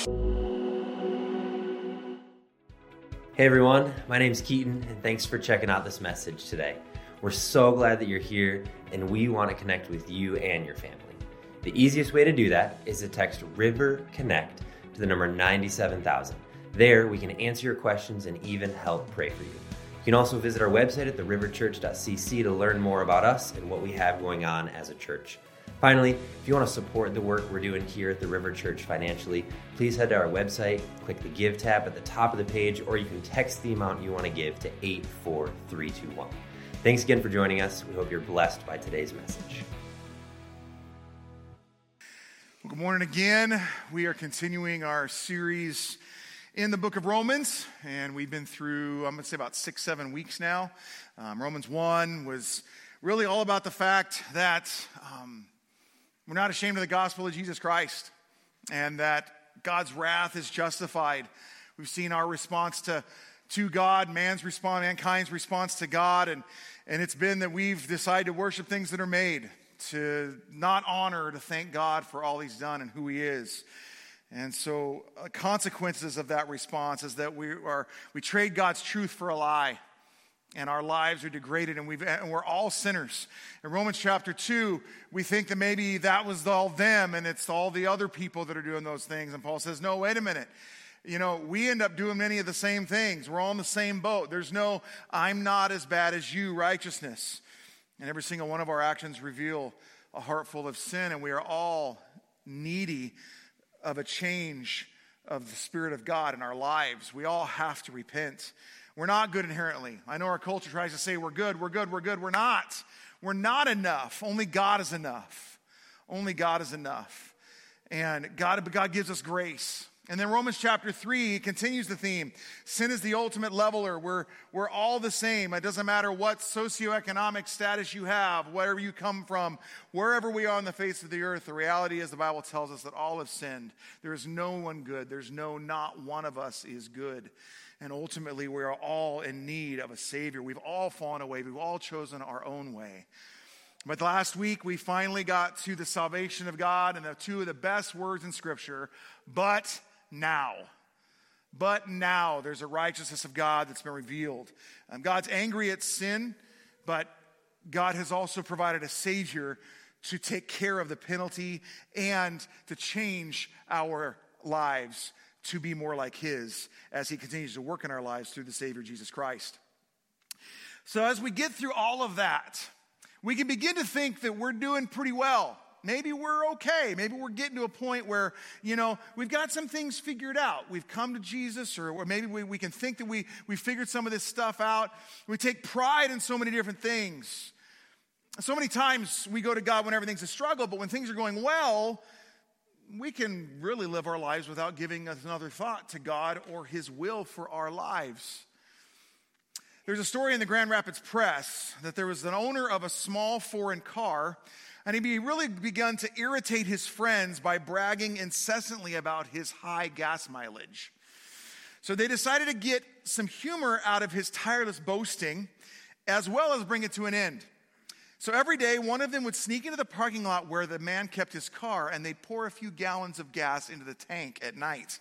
Hey everyone, my name's Keaton, and thanks for checking out this message today. We're so glad that you're here, and we want to connect with you and your family. The easiest way to do that is to text River Connect to the number 97,000. There, we can answer your questions and even help pray for you. You can also visit our website at theriverchurch.cc to learn more about us and what we have going on as a church. Finally, if you want to support the work we're doing here at the River Church financially, please head to our website, click the Give tab at the top of the page, or you can text the amount you want to give to 84321. Thanks again for joining us. We hope you're blessed by today's message. Well, good morning again. We are continuing our series in the book of Romans, and we've been through, I'm going to say about 6-7 weeks now. Romans 1 was really all about the fact that we're not ashamed of the gospel of Jesus Christ, and that God's wrath is justified. We've seen our response to God, mankind's response to God, and it's been that we've decided to worship things that are made, to not honor, to thank God for all He's done and who He is. And so consequences of that response is that we trade God's truth for a lie. And our lives are degraded, and we're all sinners. In Romans chapter 2, we think that maybe that was all them, and it's all the other people that are doing those things. And Paul says, no, wait a minute. You know, we end up doing many of the same things. We're all in the same boat. There's no, I'm not as bad as you righteousness. And every single one of our actions reveal a heart full of sin, and we are all needy of a change of the Spirit of God in our lives. We all have to repent. We're not good inherently. I know our culture tries to say we're good. We're not. We're not enough. Only God is enough. Only God is enough. And God gives us grace. And then Romans chapter 3 continues the theme. Sin is the ultimate leveler. We're all the same. It doesn't matter what socioeconomic status you have, wherever you come from, wherever we are on the face of the earth. The reality is the Bible tells us that all have sinned. There is no one good. Not one of us is good. And ultimately, we are all in need of a Savior. We've all fallen away. We've all chosen our own way. But last week, we finally got to the salvation of God and the two of the best words in Scripture, but now. But now there's a righteousness of God that's been revealed. God's angry at sin, but God has also provided a Savior to take care of the penalty and to change our lives to be more like His as He continues to work in our lives through the Savior Jesus Christ. So as we get through all of that, we can begin to think that we're doing pretty well. Maybe we're okay. Maybe we're getting to a point where, we've got some things figured out. We've come to Jesus, or maybe we can think that we figured some of this stuff out. We take pride in so many different things. So many times we go to God when everything's a struggle, but when things are going well, we can really live our lives without giving another thought to God or His will for our lives. There's a story in the Grand Rapids Press that there was an owner of a small foreign car, and he really begun to irritate his friends by bragging incessantly about his high gas mileage. So they decided to get some humor out of his tireless boasting, as well as bring it to an end. So every day, one of them would sneak into the parking lot where the man kept his car, and they'd pour a few gallons of gas into the tank at night.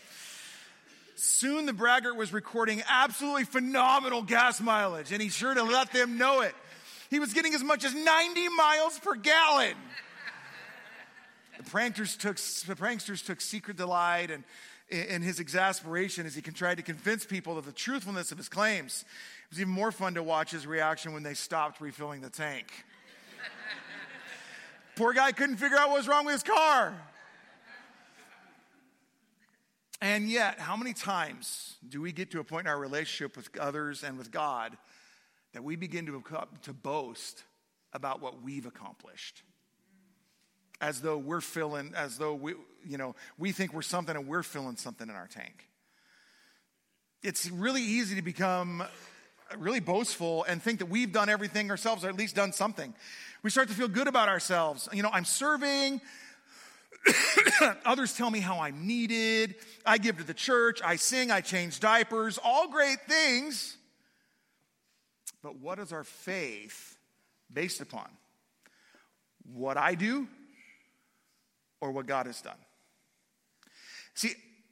Soon the braggart was recording absolutely phenomenal gas mileage, and he's sure to let them know it. He was getting as much as 90 miles per gallon. The pranksters took secret delight in his exasperation as he tried to convince people of the truthfulness of his claims. It was even more fun to watch his reaction when they stopped refilling the tank. Poor guy couldn't figure out what was wrong with his car. And yet, how many times do we get to a point in our relationship with others and with God that we begin to boast about what we've accomplished? As though we think we're something and we're filling something in our tank. It's really easy to become really boastful and think that we've done everything ourselves, or at least done something. We start to feel good about ourselves. I'm serving. Others tell me how I'm needed. I give to the church. I sing. I change diapers. All great things. But what is our faith based upon? What I do or what God has done? See,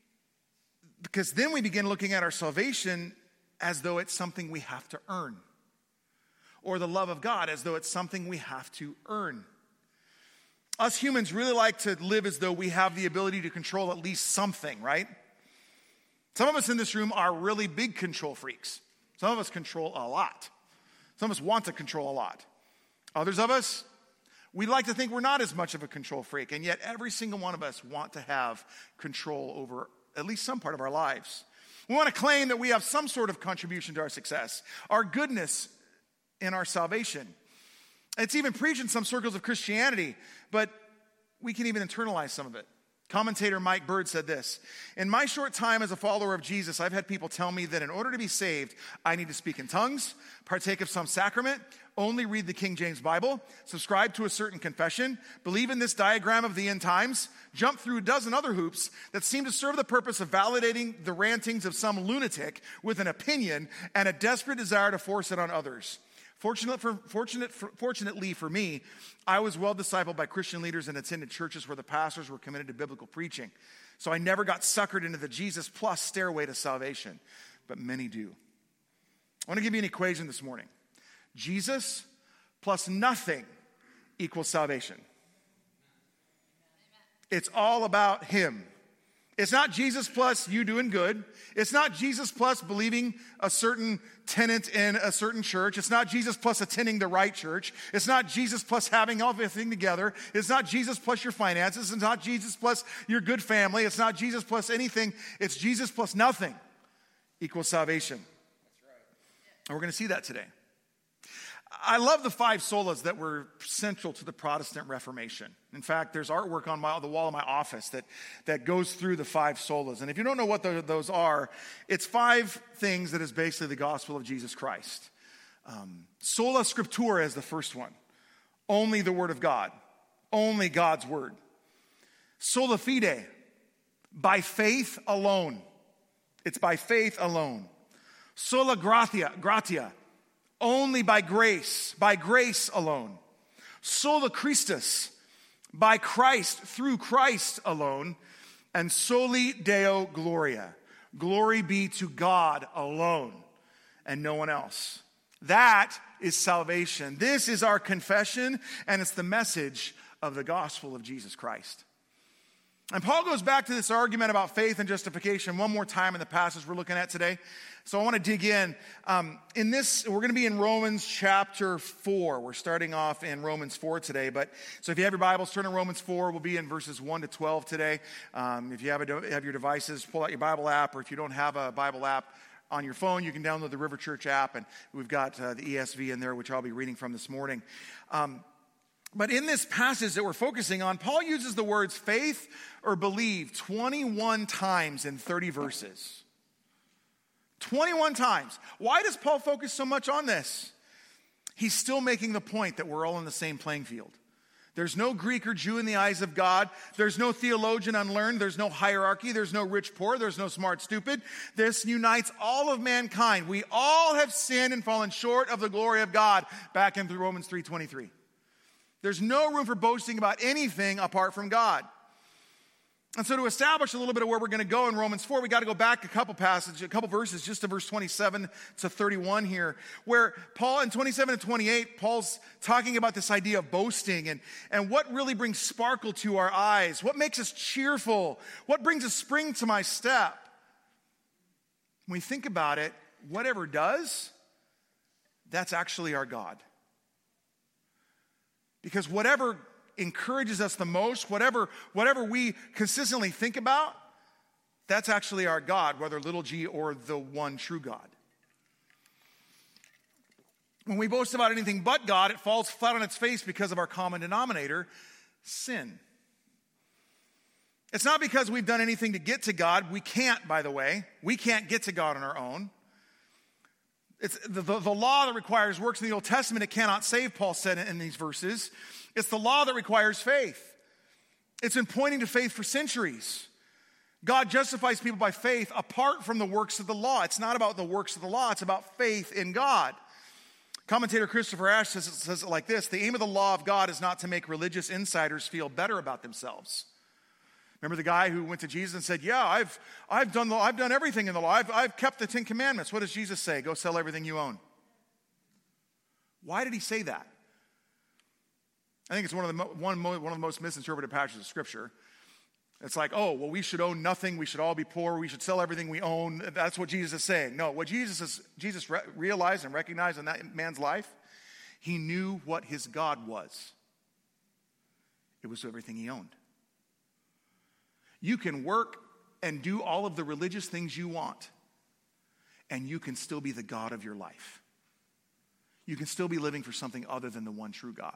Because then we begin looking at our salvation as though it's something we have to earn, or the love of God as though it's something we have to earn. Us humans really like to live as though we have the ability to control at least something, right? Some of us in this room are really big control freaks. Some of us control a lot. Some of us want to control a lot. Others of us, we like to think we're not as much of a control freak, and yet every single one of us want to have control over at least some part of our lives. We want to claim that we have some sort of contribution to our success, our goodness, and our salvation. It's even preached in some circles of Christianity, but we can even internalize some of it. Commentator Mike Bird said this: "In my short time as a follower of Jesus, I've had people tell me that in order to be saved, I need to speak in tongues, partake of some sacrament, only read the King James Bible, subscribe to a certain confession, believe in this diagram of the end times, jump through a dozen other hoops that seem to serve the purpose of validating the rantings of some lunatic with an opinion and a desperate desire to force it on others. Fortunately for me, I was well discipled by Christian leaders and attended churches where the pastors were committed to biblical preaching. So I never got suckered into the Jesus plus stairway to salvation, but many do." I want to give you an equation this morning. Jesus plus nothing equals salvation. It's all about him. It's not Jesus plus you doing good. It's not Jesus plus believing a certain tenet in a certain church. It's not Jesus plus attending the right church. It's not Jesus plus having everything together. It's not Jesus plus your finances. It's not Jesus plus your good family. It's not Jesus plus anything. It's Jesus plus nothing equals salvation. That's right. And we're going to see that today. I love the 5 solas that were central to the Protestant Reformation. In fact, there's artwork on the wall of my office that goes through the 5 solas. And if you don't know what those are, it's 5 things that is basically the gospel of Jesus Christ. Sola Scriptura is the first one. Only the Word of God. Only God's Word. Sola Fide, by faith alone. It's by faith alone. Sola Gratia, only by grace alone. Sola Christus, by Christ, through Christ alone. And soli Deo Gloria, glory be to God alone and no one else. That is salvation. This is our confession, and it's the message of the gospel of Jesus Christ. And Paul goes back to this argument about faith and justification one more time in the passage we're looking at today. So I want to dig in. In this, we're going to be in Romans chapter 4. We're starting off in Romans 4 today. So if you have your Bibles, turn to Romans 4. We'll be in verses 1 to 12 today. If you have your devices, pull out your Bible app. Or if you don't have a Bible app on your phone, you can download the River Church app. And we've got the ESV in there, which I'll be reading from this morning. But in this passage that we're focusing on, Paul uses the words faith or believe 21 times in 30 verses. 21 times. Why does Paul focus so much on this? He's still making the point that we're all in the same playing field. There's no Greek or Jew in the eyes of God. There's no theologian unlearned. There's no hierarchy. There's no rich poor. There's no smart stupid. This unites all of mankind. We all have sinned and fallen short of the glory of God, back in Romans 3:23. There's no room for boasting about anything apart from God. And so to establish a little bit of where we're going to go in Romans 4, we got to go back a couple verses, just to verse 27 to 31 here, where Paul in 27 and 28, Paul's talking about this idea of boasting and what really brings sparkle to our eyes, what makes us cheerful, what brings a spring to my step. When we think about it, whatever does, that's actually our God. Because whatever encourages us the most, whatever we consistently think about, that's actually our God, whether little g or the one true God. When we boast about anything but God, it falls flat on its face because of our common denominator, sin. It's not because we've done anything to get to God. We can't, by the way. We can't get to God on our own. It's the law that requires works in the Old Testament. It cannot save, Paul said in these verses. It's the law that requires faith. It's been pointing to faith for centuries. God justifies people by faith apart from the works of the law. It's not about the works of the law. It's about faith in God. Commentator Christopher Ash says it like this: the aim of the law of God is not to make religious insiders feel better about themselves, Remember the guy who went to Jesus and said, yeah, I've done everything in the law. I've kept the 10 Commandments. What does Jesus say? Go sell everything you own. Why did he say that? I think it's one of the most misinterpreted passages of Scripture. It's like, oh, well, we should own nothing. We should all be poor. We should sell everything we own. That's what Jesus is saying. No, what Jesus realized and recognized in that man's life, he knew what his God was. It was everything he owned. You can work and do all of the religious things you want, and you can still be the God of your life. You can still be living for something other than the one true God.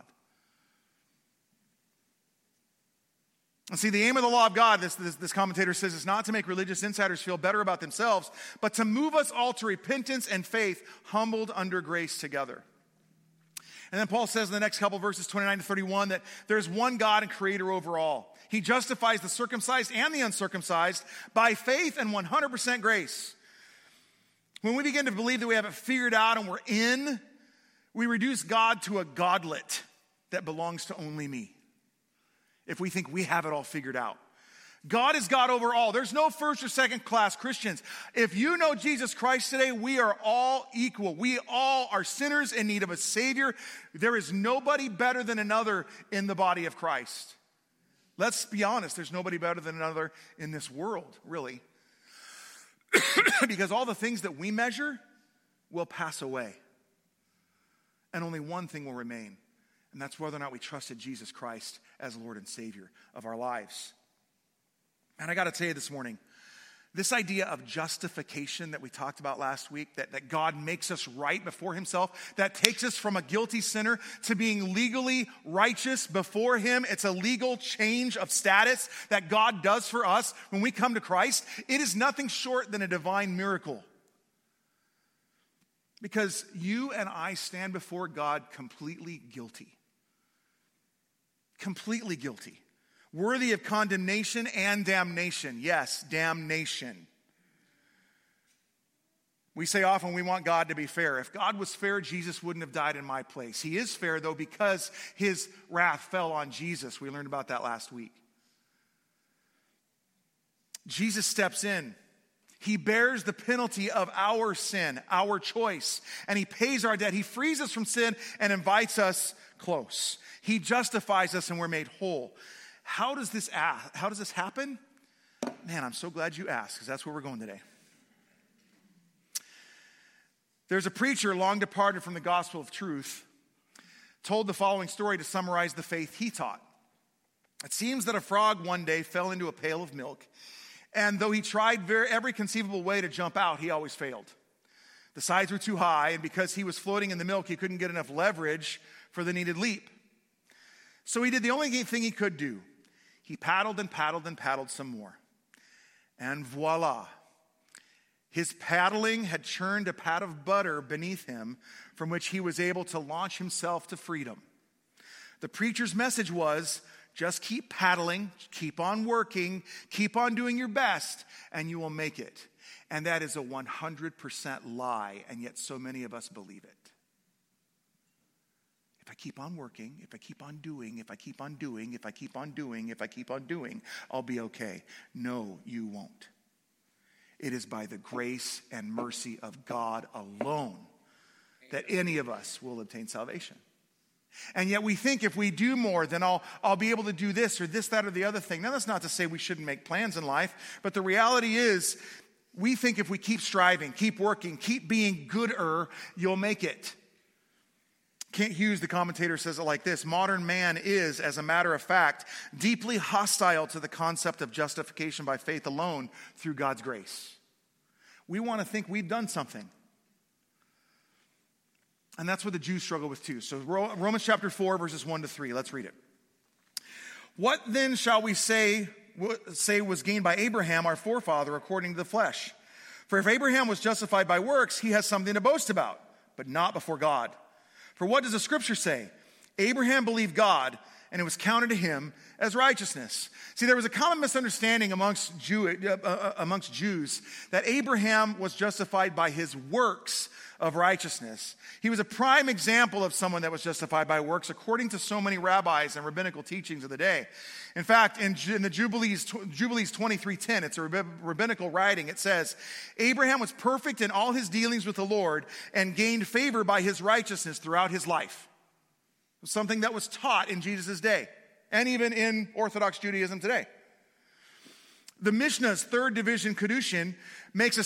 And see, the aim of the law of God, this commentator says, is not to make religious insiders feel better about themselves, but to move us all to repentance and faith, humbled under grace together. And then Paul says in the next couple verses, 29 to 31, that there's one God and creator over all. He justifies the circumcised and the uncircumcised by faith and 100% grace. When we begin to believe that we have it figured out and we're in, we reduce God to a godlet that belongs to only me. If we think we have it all figured out. God is God over all. There's no first or second class Christians. If you know Jesus Christ today, we are all equal. We all are sinners in need of a Savior. There is nobody better than another in the body of Christ. Let's be honest, there's nobody better than another in this world, really. Because all the things that we measure will pass away. And only one thing will remain. And that's whether or not we trusted Jesus Christ as Lord and Savior of our lives. And I got to tell you this morning, this idea of justification that we talked about last week, that God makes us right before himself, that takes us from a guilty sinner to being legally righteous before him. It's a legal change of status that God does for us when we come to Christ. It is nothing short than a divine miracle. Because you and I stand before God completely guilty. Completely guilty. Worthy of condemnation and damnation. Yes, damnation. We say often we want God to be fair. If God was fair, Jesus wouldn't have died in my place. He is fair, though, because his wrath fell on Jesus. We learned about that last week. Jesus steps in. He bears the penalty of our sin, our choice, and he pays our debt. He frees us from sin and invites us close. He justifies us and we're made whole. How does this happen? Man, I'm so glad you asked, because that's where we're going today. There's a preacher long departed from the gospel of truth, told the following story to summarize the faith he taught. It seems that a frog one day fell into a pail of milk, and though he tried every conceivable way to jump out, he always failed. The sides were too high, and because he was floating in the milk, he couldn't get enough leverage for the needed leap. So he did the only thing he could do. He paddled and paddled and paddled some more. And voila. His paddling had churned a pat of butter beneath him from which he was able to launch himself to freedom. The preacher's message was, just keep paddling, keep on working, keep on doing your best, and you will make it. And that is a 100% lie, and yet so many of us believe it. If I keep on working, if I keep on doing, if I keep on doing, if I keep on doing, if I keep on doing, I'll be okay. No, you won't. It is by the grace and mercy of God alone that any of us will obtain salvation. And yet we think if we do more, then I'll be able to do this or this, that, or the other thing. Now, that's not to say we shouldn't make plans in life, but the reality is we think if we keep striving, keep working, keep being gooder, you'll make it. Kent Hughes, the commentator, says it like this: modern man is, as a matter of fact, deeply hostile to the concept of justification by faith alone through God's grace. We want to think we've done something. And that's what the Jews struggle with too. So Romans chapter 4, verses 1 to 3. Let's read it. What then shall we say was gained by Abraham, our forefather, according to the flesh? For if Abraham was justified by works, he has something to boast about, but not before God. For what does the scripture say? Abraham believed God, and it was counted to him as righteousness. See, there was a common misunderstanding amongst Jews that Abraham was justified by his works of righteousness. He was a prime example of someone that was justified by works according to so many rabbis and rabbinical teachings of the day. In fact, in the Jubilees 23:10, it's a rabbinical writing, it says, Abraham was perfect in all his dealings with the Lord and gained favor by his righteousness throughout his life. It was something that was taught in Jesus' day and even in Orthodox Judaism today. The Mishnah's third division Kedushin makes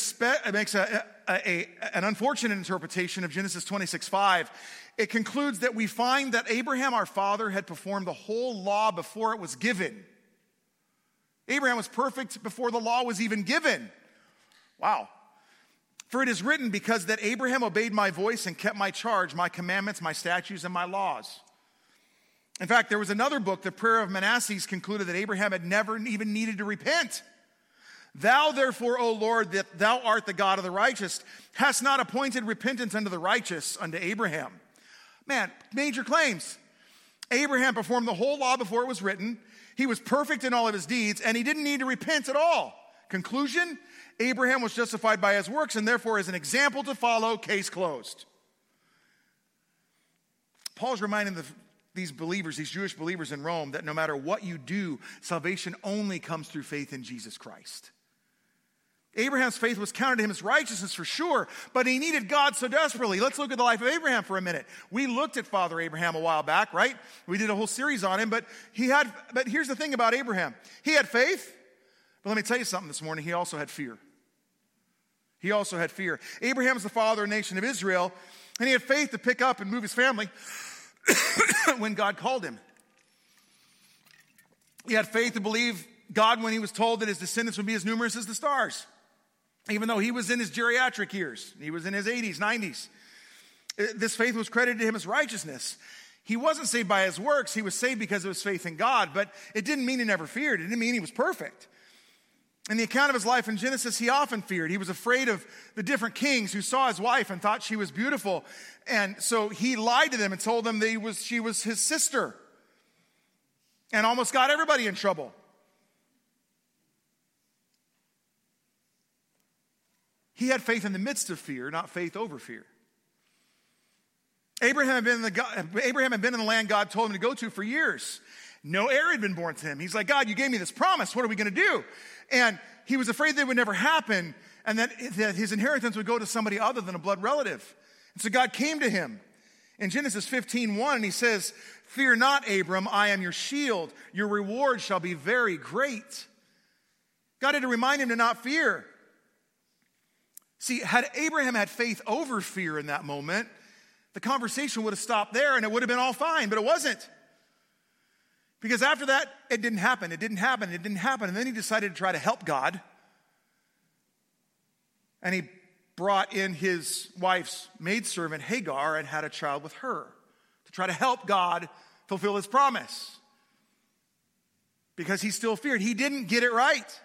an unfortunate interpretation of Genesis 26:5. It concludes that we find that Abraham, our father, had performed the whole law before it was given. Abraham was perfect before the law was even given. Wow. For it is written, because that Abraham obeyed my voice and kept my charge, my commandments, my statutes, and my laws. In fact, there was another book, the Prayer of Manasseh, concluded that Abraham had never even needed to repent. Thou therefore, O Lord, that thou art the God of the righteous, hast not appointed repentance unto the righteous, unto Abraham. Man, major claims. Abraham performed the whole law before it was written. He was perfect in all of his deeds, and he didn't need to repent at all. Conclusion, Abraham was justified by his works, and therefore is an example to follow, case closed. Paul's reminding these believers, these Jewish believers in Rome, that no matter what you do, salvation only comes through faith in Jesus Christ. Abraham's faith was counted to him as righteousness for sure, but he needed God so desperately. Let's look at the life of Abraham for a minute. We looked at Father Abraham a while back, right? We did a whole series on him, but here's the thing about Abraham. He had faith, but let me tell you something this morning. He also had fear. He also had fear. Abraham is the father of the nation of Israel, and he had faith to pick up and move his family when God called him. He had faith to believe God when he was told that his descendants would be as numerous as the stars. Even though he was in his geriatric years, he was in his 80s, 90s. This faith was credited to him as righteousness. He wasn't saved by his works. He was saved because of his faith in God, but it didn't mean he never feared. It didn't mean he was perfect. In the account of his life in Genesis, he often feared. He was afraid of the different kings who saw his wife and thought she was beautiful. And so he lied to them and told them that she was his sister. And almost got everybody in trouble. He had faith in the midst of fear, not faith over fear. Abraham had been in the land God told him to go to for years. No heir had been born to him. He's like, God, you gave me this promise. What are we going to do? And he was afraid that it would never happen and that his inheritance would go to somebody other than a blood relative. And so God came to him in Genesis 15:1, and he says, fear not, Abram, I am your shield. Your reward shall be very great. God had to remind him to not fear. See, had Abraham had faith over fear in that moment, the conversation would have stopped there and it would have been all fine, but it wasn't. Because after that, it didn't happen. It didn't happen. It didn't happen. And then he decided to try to help God. And he brought in his wife's maidservant, Hagar, and had a child with her to try to help God fulfill his promise. Because he still feared. He didn't get it right.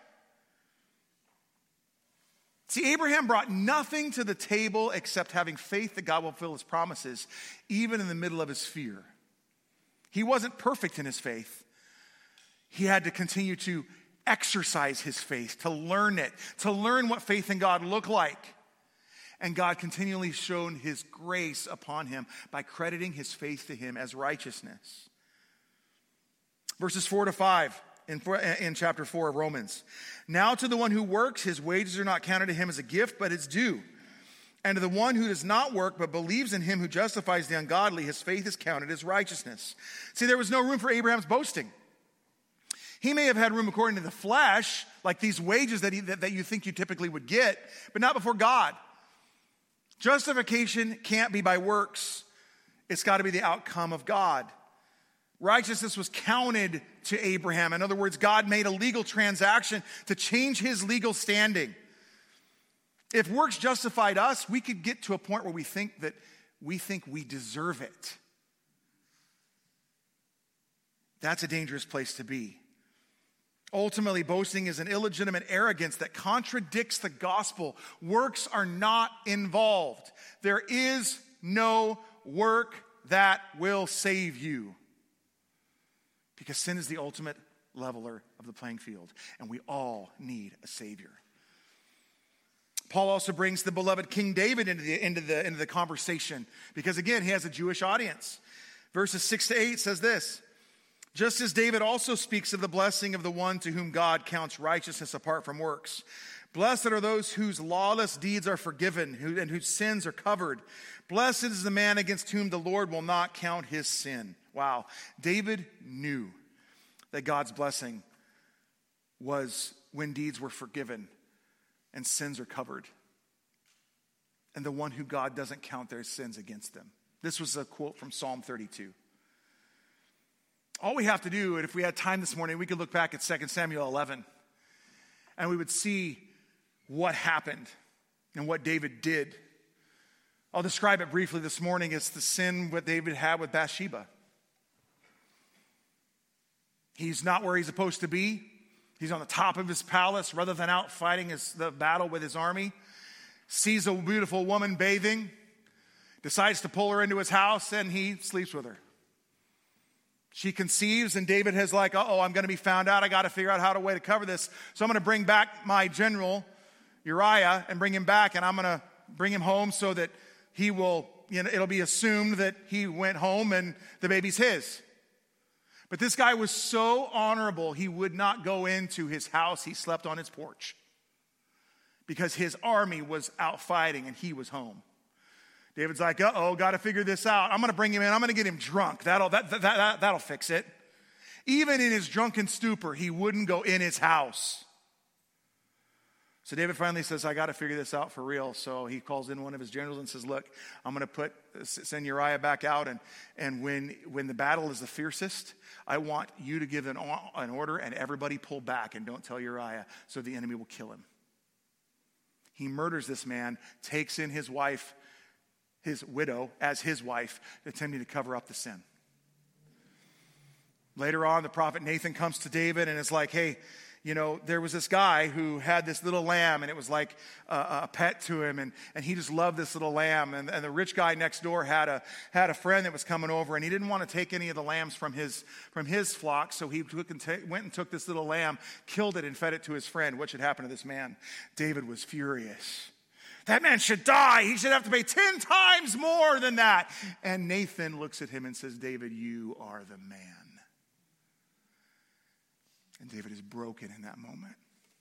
See, Abraham brought nothing to the table except having faith that God will fulfill his promises, even in the middle of his fear. He wasn't perfect in his faith. He had to continue to exercise his faith, to learn it, to learn what faith in God looked like. And God continually showed his grace upon him by crediting his faith to him as righteousness. Verses 4-5 in chapter 4 of Romans. Now to the one who works, his wages are not counted to him as a gift, but it's due. And to the one who does not work, but believes in him who justifies the ungodly, his faith is counted as righteousness. See, there was no room for Abraham's boasting. He may have had room according to the flesh, like these wages that you think you typically would get, but not before God. Justification can't be by works. It's got to be the outcome of God. Righteousness was counted to Abraham. In other words, God made a legal transaction to change his legal standing. If works justified us, we could get to a point where we think we deserve it. That's a dangerous place to be. Ultimately, boasting is an illegitimate arrogance that contradicts the gospel. Works are not involved. There is no work that will save you. Because sin is the ultimate leveler of the playing field, and we all need a Savior. Paul also brings the beloved King David into the conversation, because again, he has a Jewish audience. Verses 6-8 says this: just as David also speaks of the blessing of the one to whom God counts righteousness apart from works. Blessed are those whose lawless deeds are forgiven and whose sins are covered. Blessed is the man against whom the Lord will not count his sin. Wow. David knew that God's blessing was when deeds were forgiven and sins are covered, and the one who God doesn't count their sins against them. This was a quote from Psalm 32. All we have to do, and if we had time this morning, we could look back at 2 Samuel 11, and we would see what happened and what David did. I'll describe it briefly this morning. It's the sin that David had with Bathsheba. He's not where he's supposed to be. He's on the top of his palace rather than out fighting the battle with his army. Sees a beautiful woman bathing, decides to pull her into his house, and he sleeps with her. She conceives, and David has like, I'm going to be found out. I got to figure out how to way to cover this. So I'm going to bring back my general, Uriah, and bring him back, and I'm going to bring him home so that he will, it'll be assumed that he went home and the baby's his. But this guy was so honorable, he would not go into his house. He slept on his porch because his army was out fighting and he was home. David's like, got to figure this out. I'm going to bring him in. I'm going to get him drunk. That'll fix it. Even in his drunken stupor, he wouldn't go in his house. So David finally says, I got to figure this out for real. So he calls in one of his generals and says, look, I'm going to send Uriah back out. And when the battle is the fiercest, I want you to give an order and everybody pull back and don't tell Uriah, so the enemy will kill him. He murders this man, takes in his wife, his widow, as his wife, attempting to cover up the sin. Later on, the prophet Nathan comes to David and is like, hey, there was this guy who had this little lamb, and it was like a pet to him, and he just loved this little lamb. And the rich guy next door had a friend that was coming over, and he didn't want to take any of the lambs from his flock, so he went and took this little lamb, killed it, and fed it to his friend. What should happen to this man? David was furious. That man should die. He should have to pay 10 times more than that. And Nathan looks at him and says, David, you are the man. And David is broken in that moment.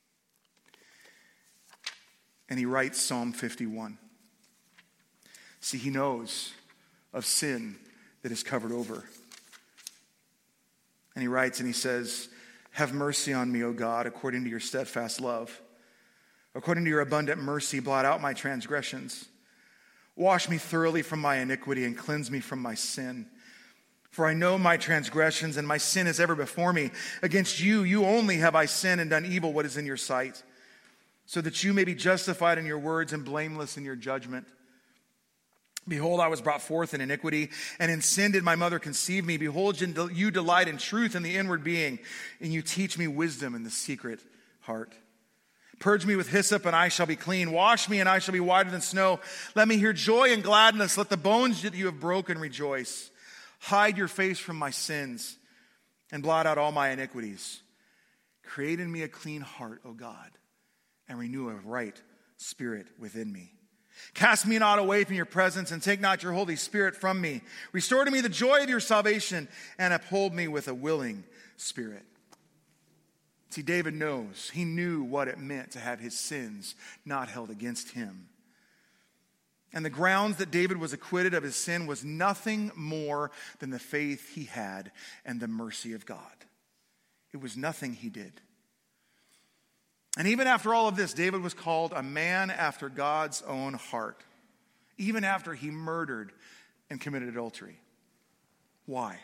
And he writes Psalm 51. See, he knows of sin that is covered over. And he writes and he says, have mercy on me, O God, according to your steadfast love. According to your abundant mercy, blot out my transgressions. Wash me thoroughly from my iniquity and cleanse me from my sin. For I know my transgressions, and my sin is ever before me. Against you only have I sinned and done evil what is in your sight, so that you may be justified in your words and blameless in your judgment. Behold, I was brought forth in iniquity, and in sin did my mother conceive me. Behold, you delight in truth in the inward being, and you teach me wisdom in the secret heart. Purge me with hyssop, and I shall be clean. Wash me, and I shall be whiter than snow. Let me hear joy and gladness. Let the bones that you have broken rejoice. Hide your face from my sins and blot out all my iniquities. Create in me a clean heart, O God, and renew a right spirit within me. Cast me not away from your presence, and take not your Holy Spirit from me. Restore to me the joy of your salvation, and uphold me with a willing spirit. See, David knows. He knew what it meant to have his sins not held against him. And the grounds that David was acquitted of his sin was nothing more than the faith he had and the mercy of God. It was nothing he did. And even after all of this, David was called a man after God's own heart, even after he murdered and committed adultery. Why?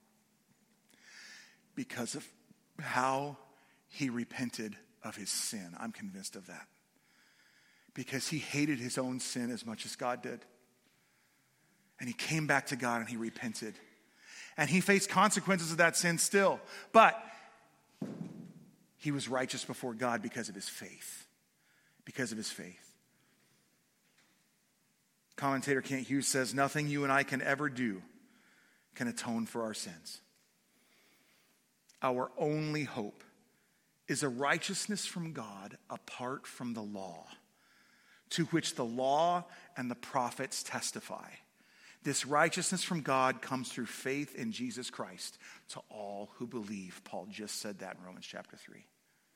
Because of how he repented of his sin. I'm convinced of that. Because he hated his own sin as much as God did. And he came back to God and he repented. And he faced consequences of that sin still. But he was righteous before God because of his faith. Because of his faith. Commentator Kent Hughes says, nothing you and I can ever do can atone for our sins. our only hope, is a righteousness from God apart from the law, to which the law and the prophets testify. This righteousness from God comes through faith in Jesus Christ to all who believe. Paul just said that in Romans chapter 3.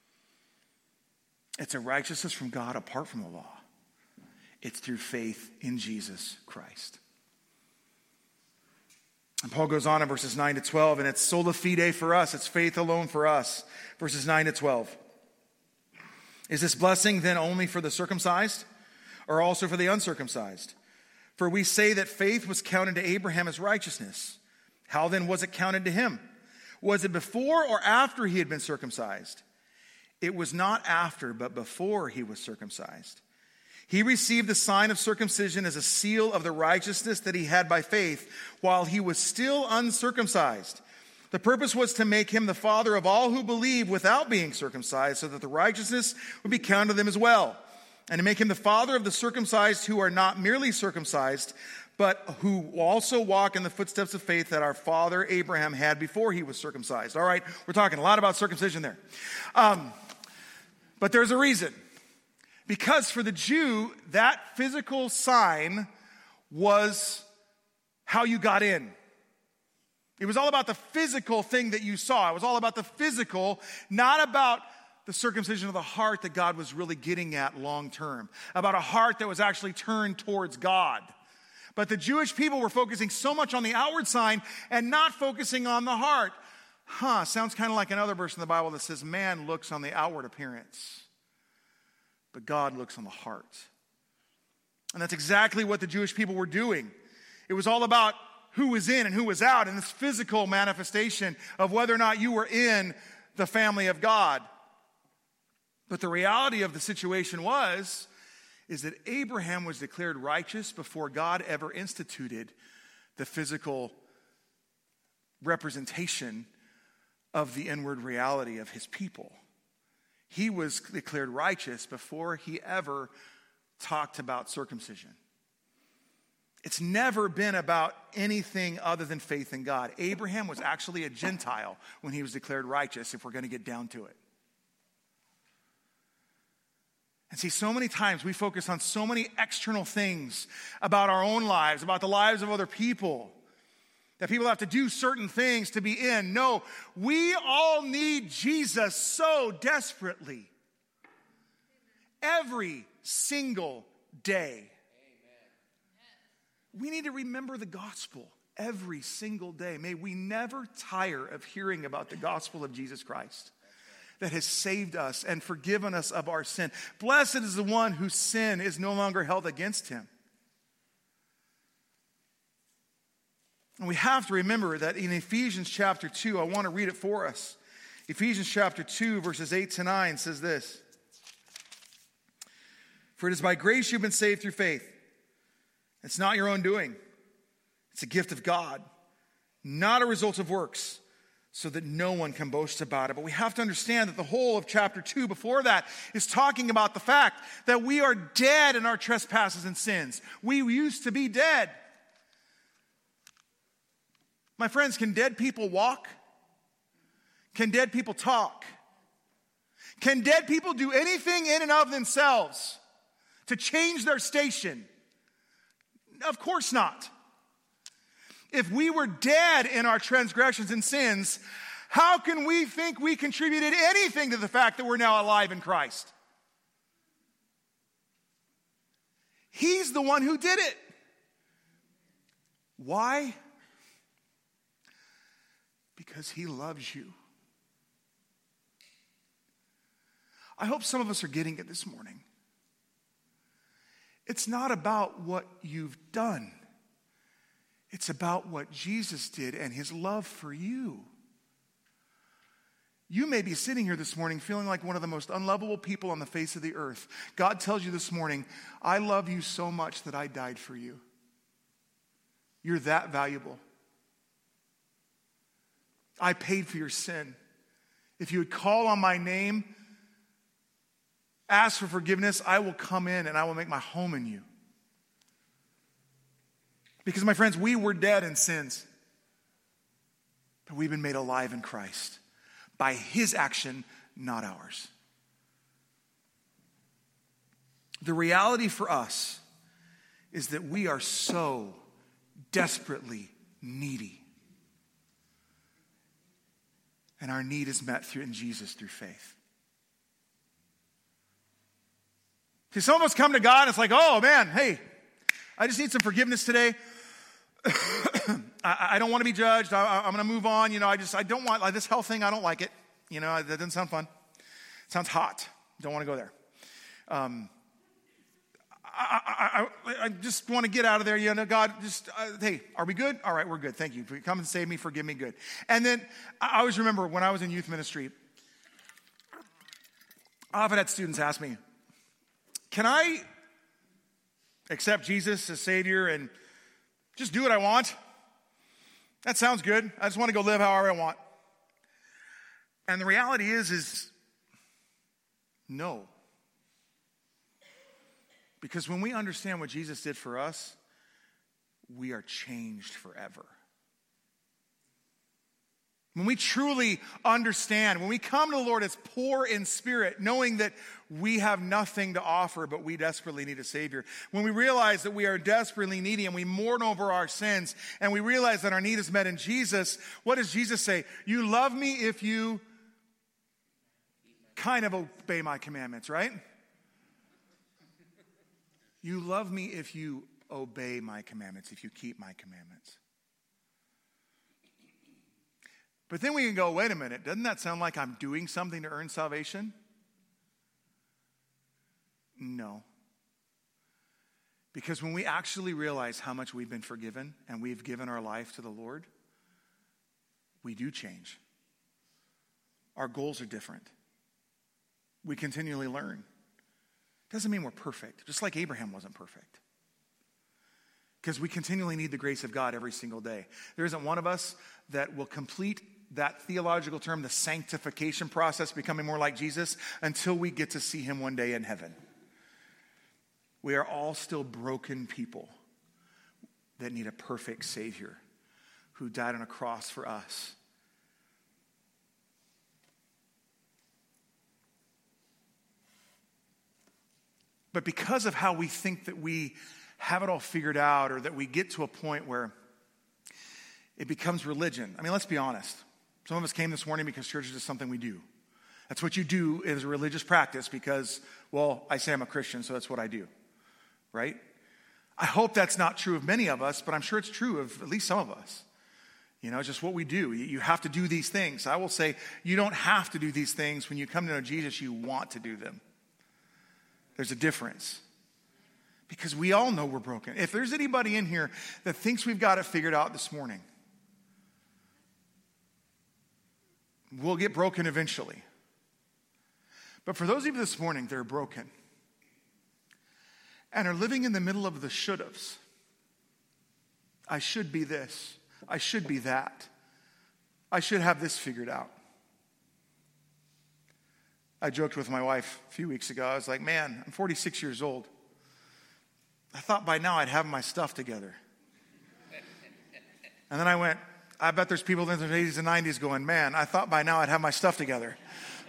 It's a righteousness from God apart from the law. It's through faith in Jesus Christ. And Paul goes on in verses 9 to 12, and it's sola fide for us. It's faith alone for us. Verses 9 to 12. Is this blessing then only for the circumcised, or also for the uncircumcised? For we say that faith was counted to Abraham as righteousness. How then was it counted to him? Was it before or after he had been circumcised? It was not after, but before he was circumcised. He received the sign of circumcision as a seal of the righteousness that he had by faith while he was still uncircumcised. The purpose was to make him the father of all who believe without being circumcised, so that the righteousness would be counted to them as well. And to make him the father of the circumcised who are not merely circumcised, but who also walk in the footsteps of faith that our father Abraham had before he was circumcised. All right, we're talking a lot about circumcision there. But there's a reason. Because for the Jew, that physical sign was how you got in. It was all about the physical thing that you saw. It was all about the physical, not about the circumcision of the heart that God was really getting at long term. About a heart that was actually turned towards God. But the Jewish people were focusing so much on the outward sign and not focusing on the heart. Sounds kind of like another verse in the Bible that says man looks on the outward appearance, but God looks on the heart. And that's exactly what the Jewish people were doing. It was all about who was in and who was out, and this physical manifestation of whether or not you were in the family of God. But the reality of the situation is that Abraham was declared righteous before God ever instituted the physical representation of the inward reality of his people. He was declared righteous before he ever talked about circumcision. It's never been about anything other than faith in God. Abraham was actually a Gentile when he was declared righteous, if we're going to get down to it. And see, so many times we focus on so many external things about our own lives, about the lives of other people, that people have to do certain things to be in. No, we all need Jesus so desperately. Every single day. We need to remember the gospel every single day. May we never tire of hearing about the gospel of Jesus Christ that has saved us and forgiven us of our sin. Blessed is the one whose sin is no longer held against him. And we have to remember that in Ephesians chapter 2, I want to read it for us. Ephesians chapter 2, verses 8 to 9 says this. For it is by grace you've been saved through faith. It's not your own doing. It's a gift of God, not a result of works, so that no one can boast about it. But we have to understand that the whole of chapter 2 before that is talking about the fact that we are dead in our trespasses and sins. We used to be dead. My friends, can dead people walk? Can dead people talk? Can dead people do anything in and of themselves to change their station? Of course not. If we were dead in our transgressions and sins, how can we think we contributed anything to the fact that we're now alive in Christ? He's the one who did it. Why? Because he loves you. I hope some of us are getting it this morning. It's not about what you've done. It's about what Jesus did and his love for you. You may be sitting here this morning feeling like one of the most unlovable people on the face of the earth. God tells you this morning, I love you so much that I died for you. You're that valuable. I paid for your sin. If you would call on my name, ask for forgiveness, I will come in and I will make my home in you. Because, my friends, we were dead in sins, but we've been made alive in Christ. by his action, not ours. The reality for us is that we are so desperately needy. And our need is met in Jesus through faith. See, some of us come to God and it's like, oh man, hey, I just need some forgiveness today. I don't want to be judged. I'm going to move on. I don't want like this hell thing. I don't like it. That doesn't sound fun. It sounds hot. Don't want to go there. I just want to get out of there. God, hey, are we good? All right, we're good. Thank you. Come and save me, forgive me, good. And then I always remember when I was in youth ministry, I often had students ask me, can I accept Jesus as Savior and just do what I want? That sounds good. I just want to go live however I want. And the reality is no. Because when we understand what Jesus did for us, we are changed forever. When we truly understand, when we come to the Lord as poor in spirit, knowing that we have nothing to offer, but we desperately need a Savior. When we realize that we are desperately needy and we mourn over our sins, and we realize that our need is met in Jesus, what does Jesus say? You love me if you kind of obey my commandments, right? You love me if you obey my commandments, if you keep my commandments. But then we can go, wait a minute, doesn't that sound like I'm doing something to earn salvation? No. Because when we actually realize how much we've been forgiven and we've given our life to the Lord, we do change. Our goals are different. We continually learn. Doesn't mean we're perfect, just like Abraham wasn't perfect. Because we continually need the grace of God every single day. There isn't one of us that will complete that theological term, the sanctification process, becoming more like Jesus, until we get to see him one day in heaven. We are all still broken people that need a perfect Savior who died on a cross for us. But because of how we think that we have it all figured out, or that we get to a point where it becomes religion. I mean, let's be honest. Some of us came this morning because church is just something we do. That's what you do as a religious practice because, well, I say I'm a Christian, so that's what I do, right? I hope that's not true of many of us, but I'm sure it's true of at least some of us. It's just what we do. You have to do these things. I will say you don't have to do these things. When you come to know Jesus, you want to do them. There's a difference. Because we all know we're broken. If there's anybody in here that thinks we've got it figured out this morning, we'll get broken eventually. But for those of you this morning that are broken and are living in the middle of the should-haves, I should be this, I should be that, I should have this figured out. I joked with my wife a few weeks ago. I was like, man, I'm 46 years old. I thought by now I'd have my stuff together. And then I went, I bet there's people in their 80s and 90s going, man, I thought by now I'd have my stuff together.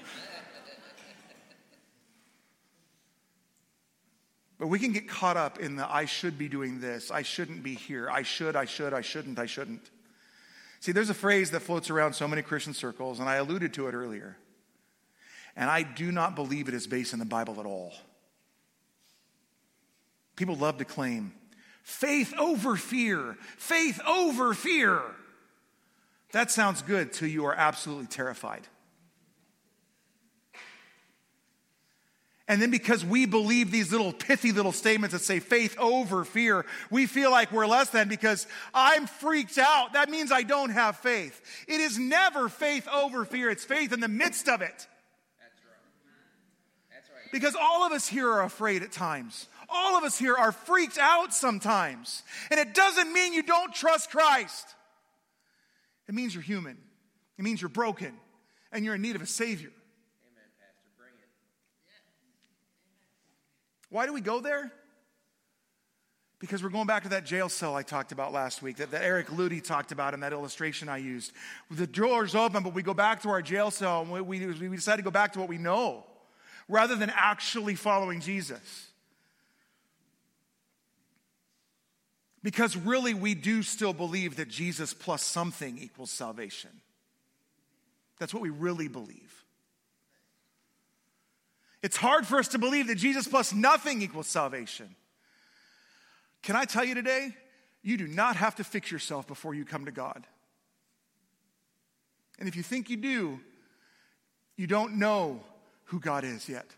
But we can get caught up in the I should be doing this, I shouldn't be here, I shouldn't. See, there's a phrase that floats around so many Christian circles, and I alluded to it earlier. And I do not believe it is based in the Bible at all. People love to claim faith over fear, faith over fear. That sounds good till you are absolutely terrified. And then because we believe these little pithy little statements that say faith over fear, we feel like we're less than because I'm freaked out. That means I don't have faith. It is never faith over fear. It's faith in the midst of it. Because all of us here are afraid at times. All of us here are freaked out sometimes. And it doesn't mean you don't trust Christ. It means you're human. It means you're broken. And you're in need of a Savior. Amen, Pastor. Bring it. Why do we go there? Because we're going back to that jail cell I talked about last week, that Eric Ludy talked about in that illustration I used. The door's open, but we go back to our jail cell, and we decide to go back to what we know, rather than actually following Jesus. Because really, we do still believe that Jesus plus something equals salvation. That's what we really believe. It's hard for us to believe that Jesus plus nothing equals salvation. Can I tell you today, you do not have to fix yourself before you come to God. And if you think you do, you don't know who God is yet.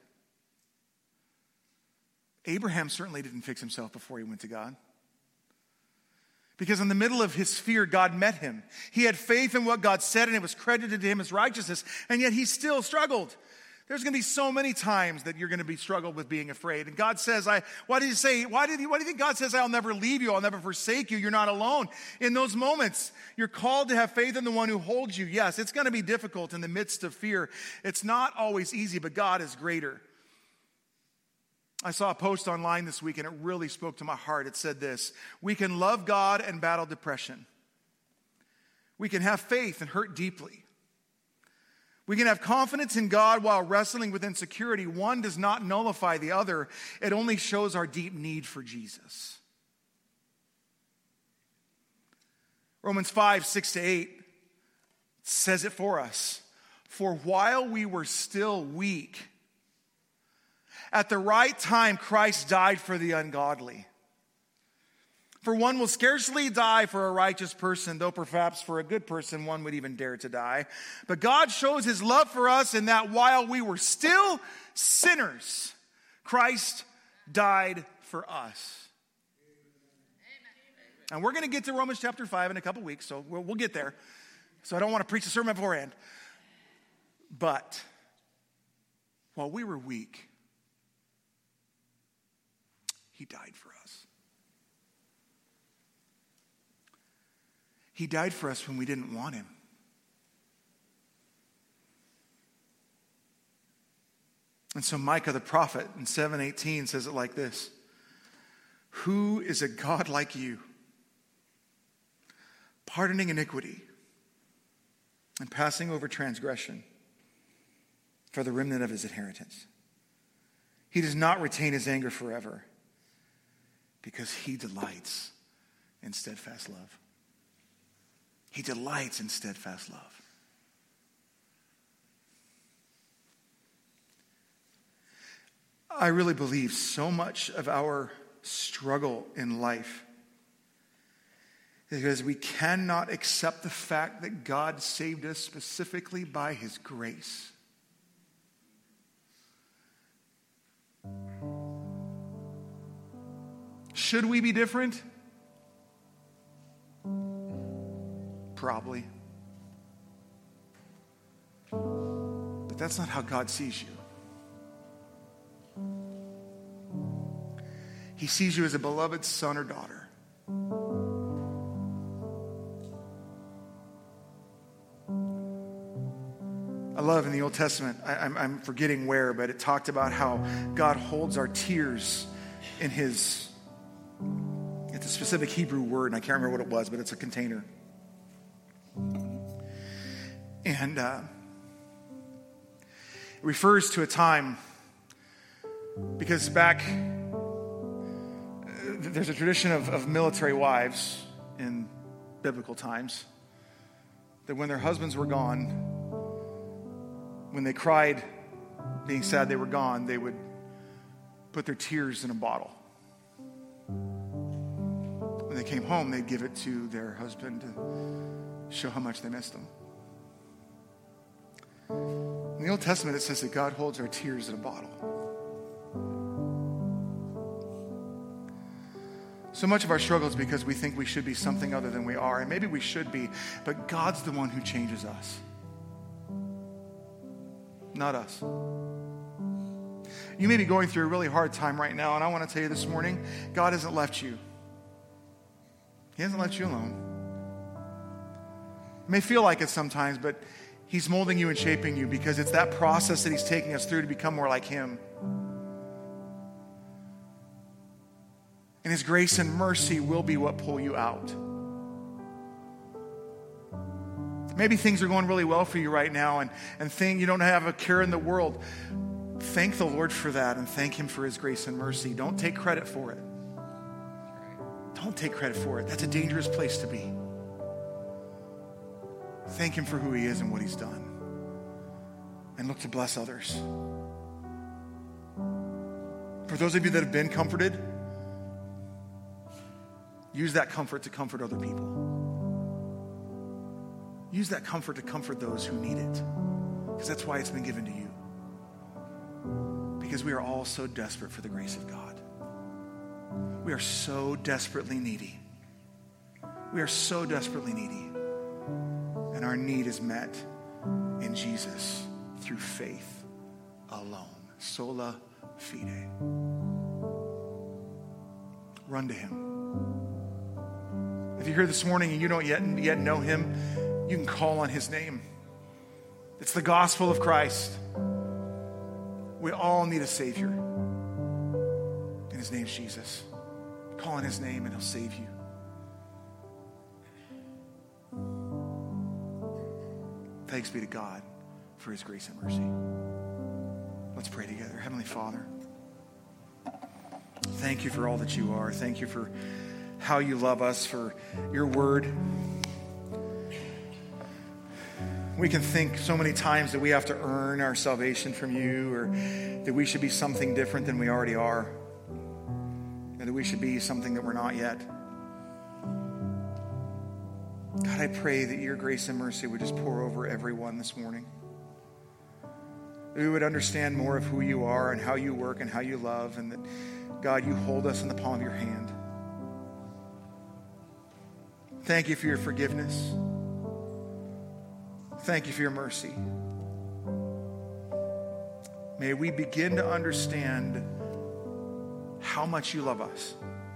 Abraham certainly didn't fix himself before he went to God. Because in the middle of his fear, God met him. He had faith in what God said, and it was credited to him as righteousness, and yet he still struggled. There's going to be so many times that you're going to be struggled with being afraid. And God says, why do you think God says, I'll never leave you, I'll never forsake you, you're not alone? In those moments, you're called to have faith in the one who holds you. Yes, it's going to be difficult in the midst of fear. It's not always easy, but God is greater. I saw a post online this week, and it really spoke to my heart. It said this: we can love God and battle depression. We can have faith and hurt deeply. We can have confidence in God while wrestling with insecurity. One does not nullify the other. It only shows our deep need for Jesus. Romans 5, 6-8 says it for us. For while we were still weak, at the right time Christ died for the ungodly. For one will scarcely die for a righteous person, though perhaps for a good person one would even dare to die. But God shows his love for us in that while we were still sinners, Christ died for us. And we're going to get to Romans chapter 5 in a couple weeks, so we'll get there. So I don't want to preach a sermon beforehand. But while we were weak, he died for us. He died for us when we didn't want him. And so Micah the prophet in 7:18 says it like this: who is a God like you, pardoning iniquity and passing over transgression for the remnant of his inheritance? He does not retain his anger forever, because he delights in steadfast love. He delights in steadfast love. I really believe so much of our struggle in life is because we cannot accept the fact that God saved us specifically by his grace. Should we be different? Probably. But that's not how God sees you. He sees you as a beloved son or daughter. I love in the Old Testament, I'm forgetting where, but it talked about how God holds our tears in his, it's a specific Hebrew word, and I can't remember what it was, but it's a container. And it refers to a time, because back, there's a tradition of military wives in biblical times, that when their husbands were gone, when they cried, being sad they were gone, they would put their tears in a bottle. When they came home, they'd give it to their husband to show how much they missed him. In the Old Testament, it says that God holds our tears in a bottle. So much of our struggle is because we think we should be something other than we are, and maybe we should be, but God's the one who changes us, not us. You may be going through a really hard time right now, and I want to tell you this morning, God hasn't left you. He hasn't left you alone. It may feel like it sometimes, but he's molding you and shaping you, because it's that process that he's taking us through to become more like him. And his grace and mercy will be what pull you out. Maybe things are going really well for you right now and you don't have a care in the world. Thank the Lord for that and thank him for his grace and mercy. Don't take credit for it. Don't take credit for it. That's a dangerous place to be. Thank him for who he is and what he's done. And look to bless others. For those of you that have been comforted, use that comfort to comfort other people. Use that comfort to comfort those who need it. Because that's why it's been given to you. Because we are all so desperate for the grace of God. We are so desperately needy. We are so desperately needy. And our need is met in Jesus through faith alone. Sola fide. Run to him. If you're here this morning and you don't yet know him, you can call on his name. It's the gospel of Christ. We all need a Savior. And his name's Jesus. Call on his name and he'll save you. Thanks be to God for his grace and mercy. Let's pray together. Heavenly Father, thank you for all that you are. Thank you for how you love us, for your word. We can think so many times that we have to earn our salvation from you, or that we should be something different than we already are, or that we should be something that we're not yet. God, I pray that your grace and mercy would just pour over everyone this morning. That we would understand more of who you are and how you work and how you love, and that, God, you hold us in the palm of your hand. Thank you for your forgiveness. Thank you for your mercy. May we begin to understand how much you love us.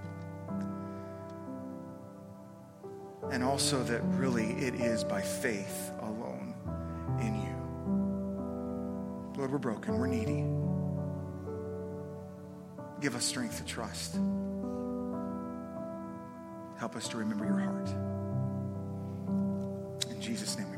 And also that really it is by faith alone in you. Lord, we're broken. We're needy. Give us strength to trust. Help us to remember your heart. In Jesus' name.